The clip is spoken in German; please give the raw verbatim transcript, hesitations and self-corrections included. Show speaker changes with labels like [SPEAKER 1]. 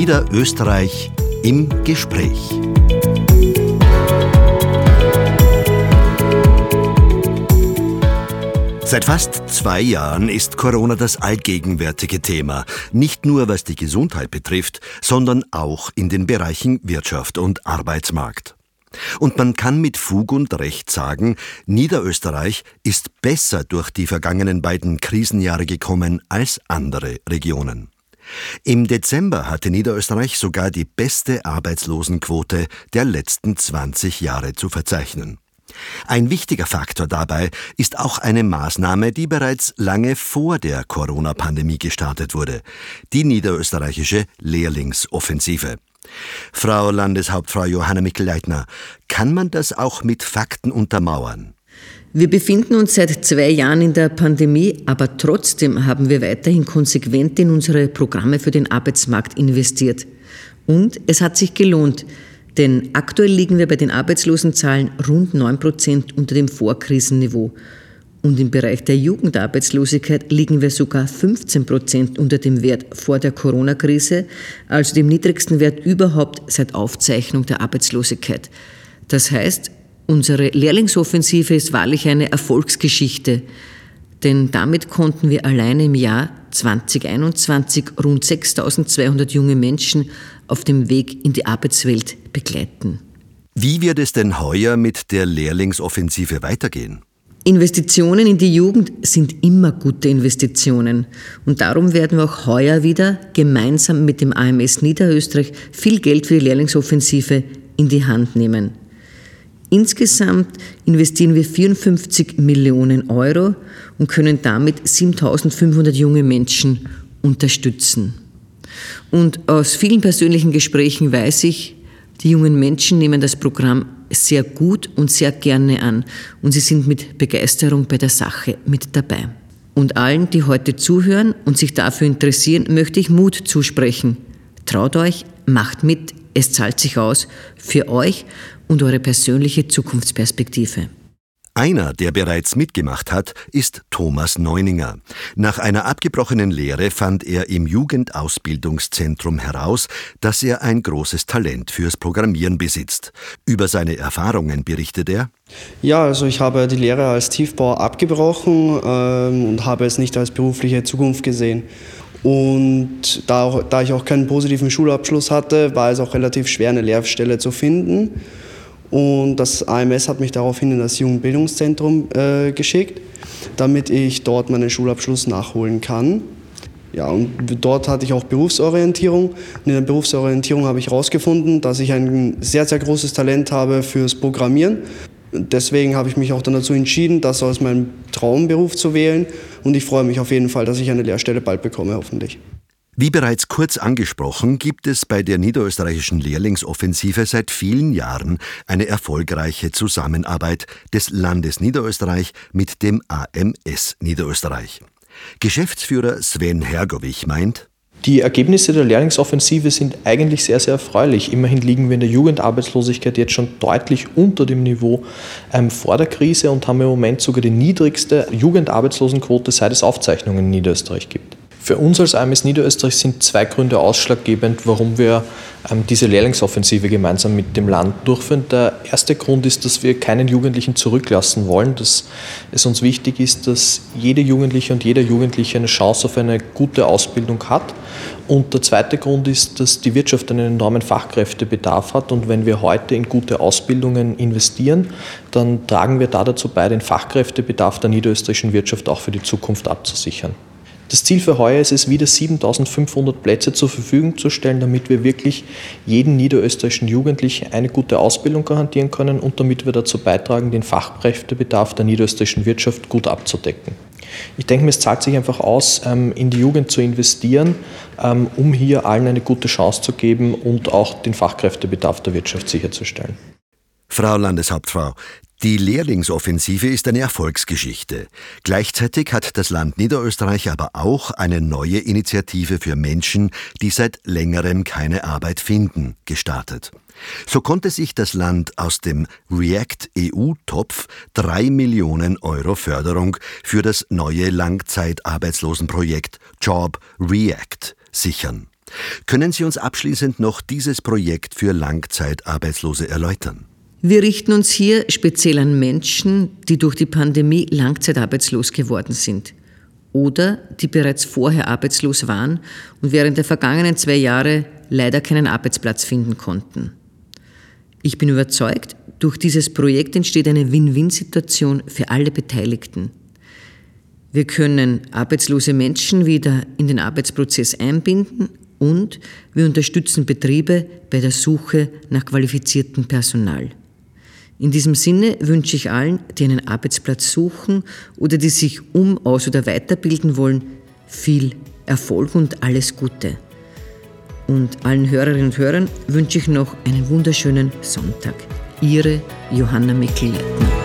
[SPEAKER 1] Niederösterreich im Gespräch. Seit fast zwei Jahren ist Corona das allgegenwärtige Thema. Nicht nur was die Gesundheit betrifft, sondern auch in den Bereichen Wirtschaft und Arbeitsmarkt. Und man kann mit Fug und Recht sagen, Niederösterreich ist besser durch die vergangenen beiden Krisenjahre gekommen als andere Regionen. Im Dezember hatte Niederösterreich sogar die beste Arbeitslosenquote der letzten zwanzig Jahre zu verzeichnen. Ein wichtiger Faktor dabei ist auch eine Maßnahme, die bereits lange vor der Corona-Pandemie gestartet wurde: die niederösterreichische Lehrlingsoffensive. Frau Landeshauptfrau Johanna Mikl-Leitner, kann man das auch mit Fakten untermauern?
[SPEAKER 2] Wir befinden uns seit zwei Jahren in der Pandemie, aber trotzdem haben wir weiterhin konsequent in unsere Programme für den Arbeitsmarkt investiert. Und es hat sich gelohnt, denn aktuell liegen wir bei den Arbeitslosenzahlen rund neun Prozent unter dem Vorkrisenniveau. Und im Bereich der Jugendarbeitslosigkeit liegen wir sogar fünfzehn Prozent unter dem Wert vor der Corona-Krise, also dem niedrigsten Wert überhaupt seit Aufzeichnung der Arbeitslosigkeit. Das heißt, unsere Lehrlingsoffensive ist wahrlich eine Erfolgsgeschichte, denn damit konnten wir allein im Jahr zwanzig einundzwanzig rund sechstausendzweihundert junge Menschen auf dem Weg in die Arbeitswelt begleiten.
[SPEAKER 1] Wie wird es denn heuer mit der Lehrlingsoffensive weitergehen?
[SPEAKER 2] Investitionen in die Jugend sind immer gute Investitionen und darum werden wir auch heuer wieder gemeinsam mit dem A M S Niederösterreich viel Geld für die Lehrlingsoffensive in die Hand nehmen. Insgesamt investieren wir vierundfünfzig Millionen Euro und können damit siebentausendfünfhundert junge Menschen unterstützen. Und aus vielen persönlichen Gesprächen weiß ich, die jungen Menschen nehmen das Programm sehr gut und sehr gerne an und sie sind mit Begeisterung bei der Sache mit dabei. Und allen, die heute zuhören und sich dafür interessieren, möchte ich Mut zusprechen. Traut euch, macht mit, es zahlt sich aus für euch und eure persönliche Zukunftsperspektive.
[SPEAKER 1] Einer, der bereits mitgemacht hat, ist Thomas Neuninger. Nach einer abgebrochenen Lehre fand er im Jugendausbildungszentrum heraus, dass er ein großes Talent fürs Programmieren besitzt. Über seine Erfahrungen berichtet er:
[SPEAKER 3] Ja, also ich habe die Lehre als Tiefbauer abgebrochen ähm, und habe es nicht als berufliche Zukunft gesehen. Und da, auch, da ich auch keinen positiven Schulabschluss hatte, war es auch relativ schwer, eine Lehrstelle zu finden. Und das A M S hat mich daraufhin in das Jugendbildungszentrum äh, geschickt, damit ich dort meinen Schulabschluss nachholen kann. Ja, und dort hatte ich auch Berufsorientierung. Und in der Berufsorientierung habe ich herausgefunden, dass ich ein sehr, sehr großes Talent habe fürs Programmieren. Deswegen habe ich mich auch dann dazu entschieden, das als meinen Traumberuf zu wählen. Und ich freue mich auf jeden Fall, dass ich eine Lehrstelle bald bekomme, hoffentlich.
[SPEAKER 1] Wie bereits kurz angesprochen, gibt es bei der niederösterreichischen Lehrlingsoffensive seit vielen Jahren eine erfolgreiche Zusammenarbeit des Landes Niederösterreich mit dem A M S Niederösterreich. Geschäftsführer Sven Hergovich meint:
[SPEAKER 4] Die Ergebnisse der Lehrlingsoffensive sind eigentlich sehr, sehr erfreulich. Immerhin liegen wir in der Jugendarbeitslosigkeit jetzt schon deutlich unter dem Niveau ähm, vor der Krise und haben im Moment sogar die niedrigste Jugendarbeitslosenquote, seit es Aufzeichnungen in Niederösterreich gibt. Für uns als A M S Niederösterreich sind zwei Gründe ausschlaggebend, warum wir ähm, diese Lehrlingsoffensive gemeinsam mit dem Land durchführen. Der erste Grund ist, dass wir keinen Jugendlichen zurücklassen wollen, dass es uns wichtig ist, dass jede Jugendliche und jeder Jugendliche eine Chance auf eine gute Ausbildung hat. Und der zweite Grund ist, dass die Wirtschaft einen enormen Fachkräftebedarf hat und wenn wir heute in gute Ausbildungen investieren, dann tragen wir da dazu bei, den Fachkräftebedarf der niederösterreichischen Wirtschaft auch für die Zukunft abzusichern. Das Ziel für heuer ist es, wieder siebentausendfünfhundert Plätze zur Verfügung zu stellen, damit wir wirklich jedem niederösterreichischen Jugendlichen eine gute Ausbildung garantieren können und damit wir dazu beitragen, den Fachkräftebedarf der niederösterreichischen Wirtschaft gut abzudecken. Ich denke mir, es zahlt sich einfach aus, in die Jugend zu investieren, um hier allen eine gute Chance zu geben und auch den Fachkräftebedarf der Wirtschaft sicherzustellen.
[SPEAKER 1] Frau Landeshauptfrau, die Lehrlingsoffensive ist eine Erfolgsgeschichte. Gleichzeitig hat das Land Niederösterreich aber auch eine neue Initiative für Menschen, die seit längerem keine Arbeit finden, gestartet. So konnte sich das Land aus dem REACT-E U-Topf drei Millionen Euro Förderung für das neue Langzeitarbeitslosenprojekt Job REACT sichern. Können Sie uns abschließend noch dieses Projekt für Langzeitarbeitslose erläutern?
[SPEAKER 2] Wir richten uns hier speziell an Menschen, die durch die Pandemie langzeitarbeitslos geworden sind oder die bereits vorher arbeitslos waren und während der vergangenen zwei Jahre leider keinen Arbeitsplatz finden konnten. Ich bin überzeugt, durch dieses Projekt entsteht eine Win-Win-Situation für alle Beteiligten. Wir können arbeitslose Menschen wieder in den Arbeitsprozess einbinden und wir unterstützen Betriebe bei der Suche nach qualifiziertem Personal. In diesem Sinne wünsche ich allen, die einen Arbeitsplatz suchen oder die sich um-, aus- oder weiterbilden wollen, viel Erfolg und alles Gute. Und allen Hörerinnen und Hörern wünsche ich noch einen wunderschönen Sonntag. Ihre Johanna Mikl-Leitner.